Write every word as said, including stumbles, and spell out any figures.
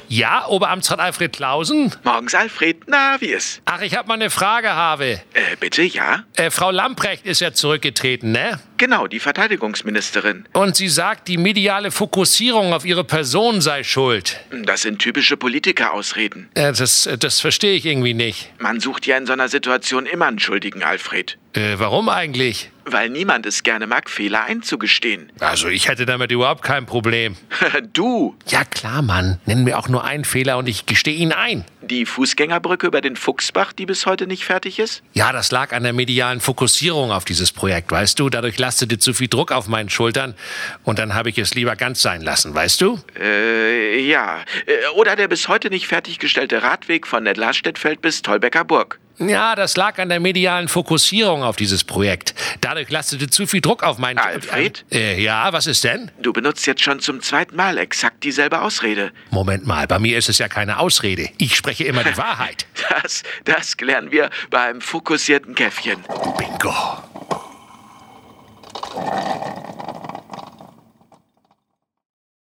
Ja, Oberamtsrat Alfred Clausen? Morgens, Alfred. Na, wie ist? Ach, ich habe mal eine Frage, Habe. Äh, bitte, ja? Äh, Frau Lamprecht ist ja zurückgetreten, ne? Genau, die Verteidigungsministerin. Und sie sagt, die mediale Fokussierung auf ihre Person sei schuld. Das sind typische Politikerausreden. Äh, das, das verstehe ich irgendwie nicht. Man sucht ja in so einer Situation immer einen Schuldigen, Alfred. Äh, warum eigentlich? Weil niemand es gerne mag, Fehler einzugestehen. Also ich hätte damit überhaupt kein Problem. Du? Ja klar, Mann. Nenn mir auch nur einen Fehler und ich gestehe ihn ein. Die Fußgängerbrücke über den Fuchsbach, die bis heute nicht fertig ist? Ja, das lag an der medialen Fokussierung auf dieses Projekt, weißt du? Dadurch lastete zu viel Druck auf meinen Schultern und dann habe ich es lieber ganz sein lassen, weißt du? Äh, ja. Oder der bis heute nicht fertiggestellte Radweg von Nedlarstedtfeld bis Tolbecker Burg. Ja, das lag an der medialen Fokussierung auf dieses Projekt. Dadurch lastete zu viel Druck auf meinen... Alfred? Äh, ja, was ist denn? Du benutzt jetzt schon zum zweiten Mal exakt dieselbe Ausrede. Moment mal, bei mir ist es ja keine Ausrede. Ich spreche immer die Wahrheit. Das, das klären wir beim fokussierten Käffchen. Bingo.